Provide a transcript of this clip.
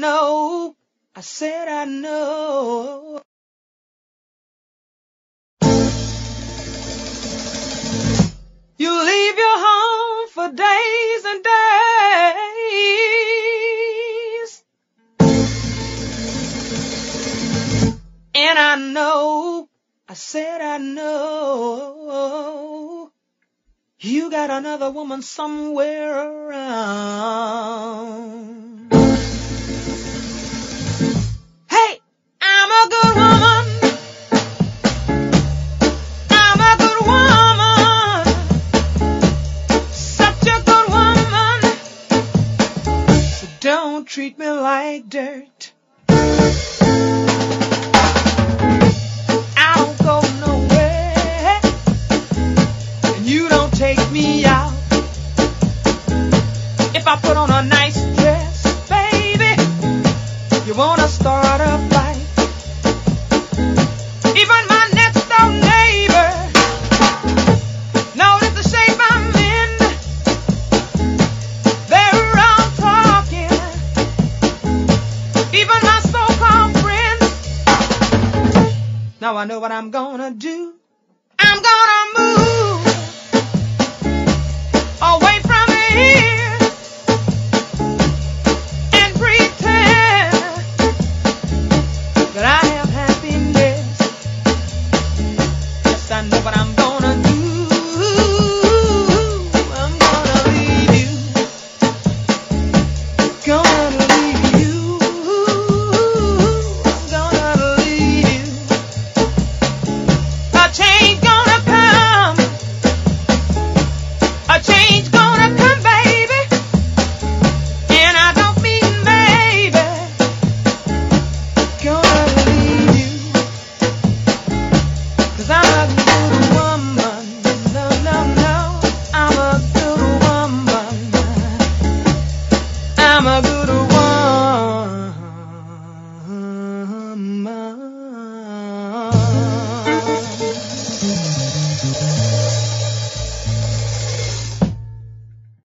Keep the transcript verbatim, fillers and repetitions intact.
know, I said I know. You leave your home for days and days, and I know, I said I know, you got another woman somewhere around. Hey, I'm a good woman. I'm a good woman. Such a good woman. So don't treat me like dirt. I don't go nowhere, and you don't take me out. If I put on a nice dress, baby, you wanna start a fight. Even my next door neighbor notice the shape I'm in. They're all talking. Even my so-called friends. Now I know what I'm gonna do. I'm gonna move away from here and pretend that I have happiness. Yes, I know what I'm gonna do. I'm gonna leave you. Gonna leave you. I'm gonna leave you. A change gonna come. A change gonna come, baby. And I don't mean maybe. Gonna leave you. 'Cause I'm not